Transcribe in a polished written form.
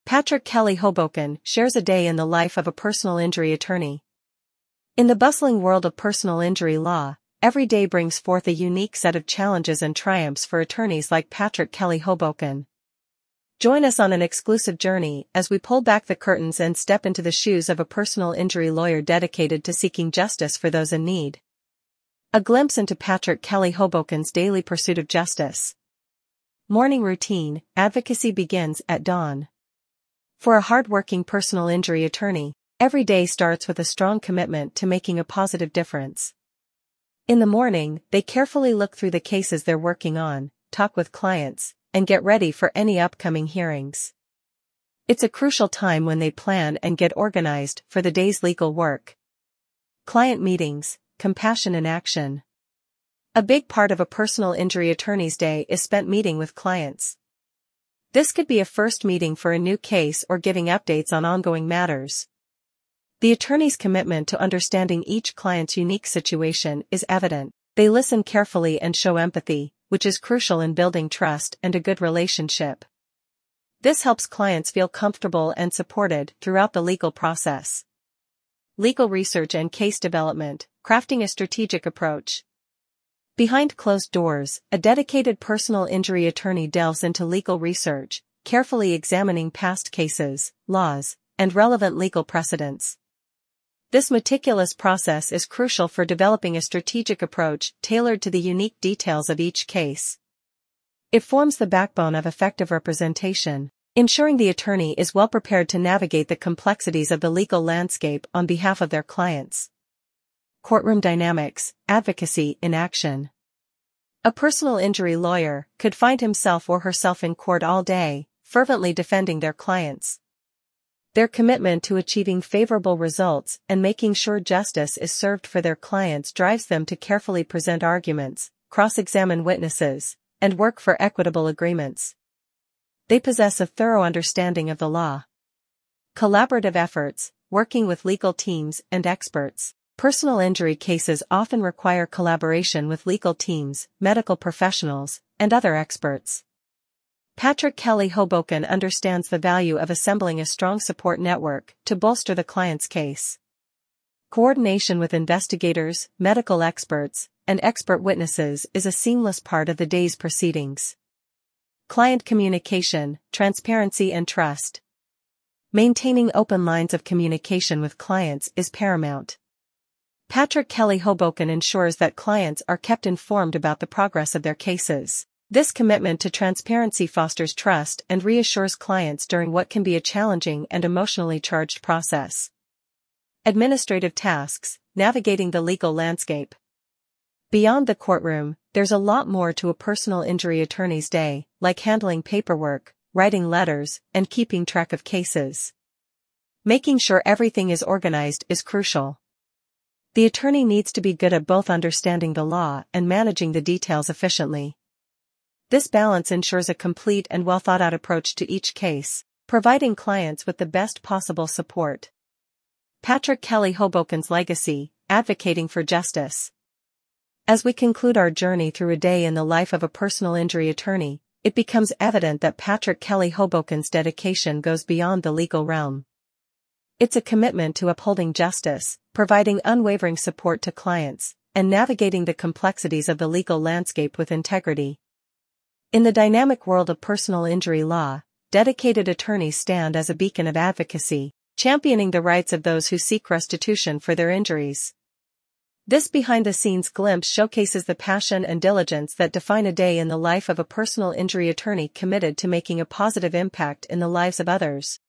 Patrick Kelly Hoboken shares a day in the life of a personal injury attorney. In the bustling world of personal injury law, every day brings forth a unique set of challenges and triumphs for attorneys like Patrick Kelly Hoboken. Join us on an exclusive journey as we pull back the curtains and step into the shoes of a personal injury lawyer dedicated to seeking justice for those in need. A glimpse into Patrick Kelly Hoboken's daily pursuit of justice. Morning routine: advocacy begins at dawn. For a hard-working personal injury attorney, every day starts with a strong commitment to making a positive difference. In the morning, they carefully look through the cases they're working on, talk with clients, and get ready for any upcoming hearings. It's a crucial time when they plan and get organized for the day's legal work. Client meetings: compassion in action. A big part of a personal injury attorney's day is spent meeting with clients. This could be a first meeting for a new case or giving updates on ongoing matters. The attorney's commitment to understanding each client's unique situation is evident. They listen carefully and show empathy, which is crucial in building trust and a good relationship. This helps clients feel comfortable and supported throughout the legal process. Legal research and case development: crafting a strategic approach. Behind closed doors, a dedicated personal injury attorney delves into legal research, carefully examining past cases, laws, and relevant legal precedents. This meticulous process is crucial for developing a strategic approach tailored to the unique details of each case. It forms the backbone of effective representation, ensuring the attorney is well prepared to navigate the complexities of the legal landscape on behalf of their clients. Courtroom dynamics: advocacy in action. A personal injury lawyer could find himself or herself in court all day, fervently defending their clients. Their commitment to achieving favorable results and making sure justice is served for their clients drives them to carefully present arguments, cross-examine witnesses, and work for equitable agreements. They possess a thorough understanding of the law. Collaborative efforts: working with legal teams and experts. Personal injury cases often require collaboration with legal teams, medical professionals, and other experts. Patrick Kelly Hoboken understands the value of assembling a strong support network to bolster the client's case. Coordination with investigators, medical experts, and expert witnesses is a seamless part of the day's proceedings. Client communication: transparency and trust. Maintaining open lines of communication with clients is paramount. Patrick Kelly Hoboken ensures that clients are kept informed about the progress of their cases. This commitment to transparency fosters trust and reassures clients during what can be a challenging and emotionally charged process. Administrative tasks: navigating the legal landscape. Beyond the courtroom, there's a lot more to a personal injury attorney's day, like handling paperwork, writing letters, and keeping track of cases. Making sure everything is organized is crucial. The attorney needs to be good at both understanding the law and managing the details efficiently. This balance ensures a complete and well-thought-out approach to each case, providing clients with the best possible support. Patrick Kelly Hoboken's legacy: advocating for justice. As we conclude our journey through a day in the life of a personal injury attorney, it becomes evident that Patrick Kelly Hoboken's dedication goes beyond the legal realm. It's a commitment to upholding justice, providing unwavering support to clients, and navigating the complexities of the legal landscape with integrity. In the dynamic world of personal injury law, dedicated attorneys stand as a beacon of advocacy, championing the rights of those who seek restitution for their injuries. This behind-the-scenes glimpse showcases the passion and diligence that define a day in the life of a personal injury attorney committed to making a positive impact in the lives of others.